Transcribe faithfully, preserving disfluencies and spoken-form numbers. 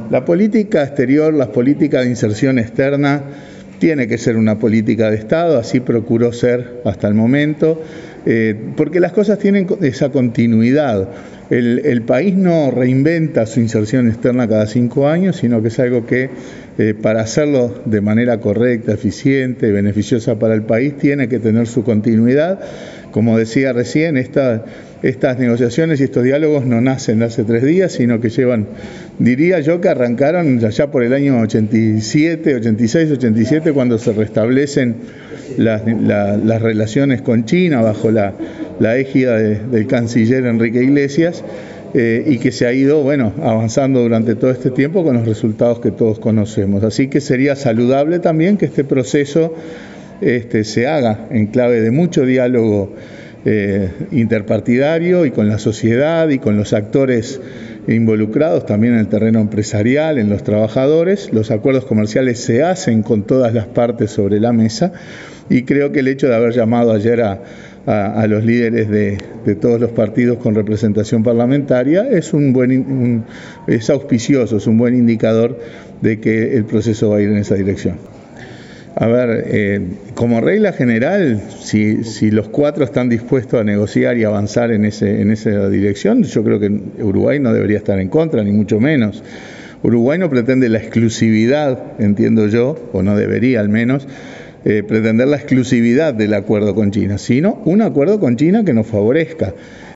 La política exterior, las políticas de inserción externa, tiene que ser una política de Estado, así procuró ser hasta el momento, eh, porque las cosas tienen esa continuidad. El, el país no reinventa su inserción externa cada cinco años, sino que es algo que eh, para hacerlo de manera correcta, eficiente, beneficiosa para el país, tiene que tener su continuidad. Como decía recién, esta, estas negociaciones y estos diálogos no nacen de hace tres días, sino que llevan, diría yo, que arrancaron allá por el año ochenta y siete, ochenta y seis, ochenta y siete, cuando se restablecen las, la, las relaciones con China bajo la, la égida de, del canciller Enrique Iglesias, eh, y que se ha ido, bueno, avanzando durante todo este tiempo con los resultados que todos conocemos. Así que sería saludable también que este proceso Este, se haga en clave de mucho diálogo eh, interpartidario y con la sociedad y con los actores involucrados también en el terreno empresarial, en los trabajadores. Los acuerdos comerciales se hacen con todas las partes sobre la mesa y creo que el hecho de haber llamado ayer a, a, a los líderes de, de todos los partidos con representación parlamentaria es un buen un, es auspicioso, es un buen indicador de que el proceso va a ir en esa dirección. A ver, eh, como regla general, si, si los cuatro están dispuestos a negociar y avanzar en, ese, en esa dirección, yo creo que Uruguay no debería estar en contra, ni mucho menos. Uruguay no pretende la exclusividad, entiendo yo, o no debería al menos, eh, pretender la exclusividad del acuerdo con China, sino un acuerdo con China que nos favorezca.